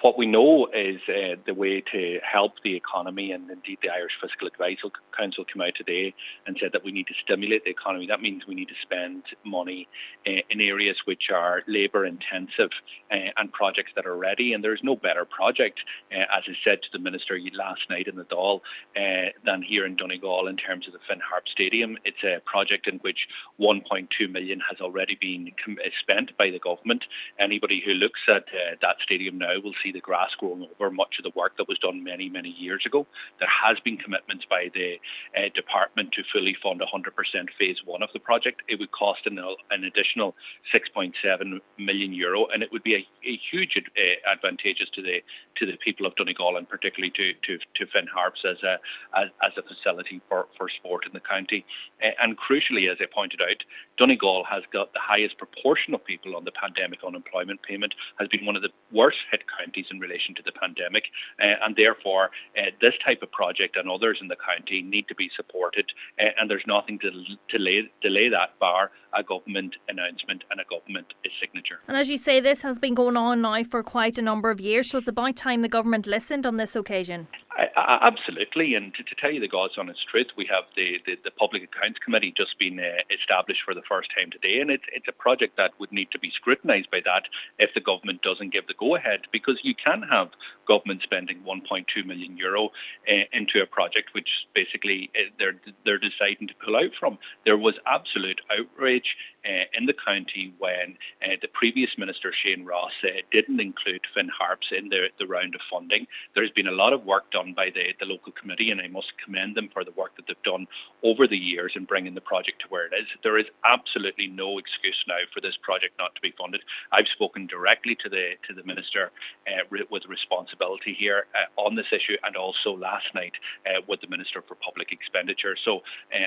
What we know is the way to help the economy, and indeed the Irish Fiscal Advice Council came out today and said that we need to stimulate the economy. That means we need to spend money in areas which are labour intensive and projects that are ready. And there's no better project, as I said to the Minister last night in the Dáil, than here in Donegal in terms of the Finn Harp Stadium. It's a project in which 1.2 million has already been spent by the government. Anybody who looks at that stadium now will see the grass growing over much of the work that was done many, many years ago. There has been commitments by the department to fully fund 100% phase one of the project. It would cost an additional €6.7 million, and it would be a huge advantageous to the people of Donegal, and particularly to Finn Harps as a facility for sport in the county. And crucially, as I pointed out, Donegal has got the highest proportion of people on the pandemic unemployment payment, has been one of the worst hit counties in relation to the pandemic, and therefore this type of project and others in the county need to be supported, and there's nothing to delay that bar a government announcement and a government signature. And as you say, this has been going on now for quite a number of years, so it's about time the government listened on this occasion. Absolutely, and to tell you the God's honest truth, we have the Public Accounts Committee just been established for the first time today, and it's a project that would need to be scrutinised by that if the government doesn't give the go-ahead, because you can have government spending €1.2 million into a project which basically they're deciding to pull out from. There was absolute outrage in the county when the previous minister, Shane Ross, didn't include Finn Harps in the round of funding. There's been a lot of work done by the local committee, and I must commend them for the work that they've done over the years in bringing the project to where it is. There is absolutely no excuse now for this project not to be funded. I've spoken directly to the minister with responsibility here on this issue, and also last night with the Minister for Public Expenditure. So,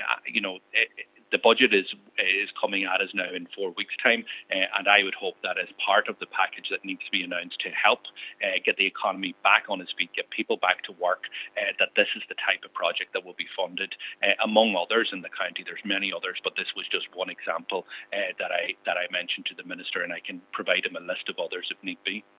the budget is coming at us now in 4 weeks' time, and I would hope that as part of the package that needs to be announced to help get the economy back on its feet, get people back to work, that this is the type of project that will be funded, among others in the county. There's many others, but this was just one example that I mentioned to the Minister, and I can provide him a list of others if need be.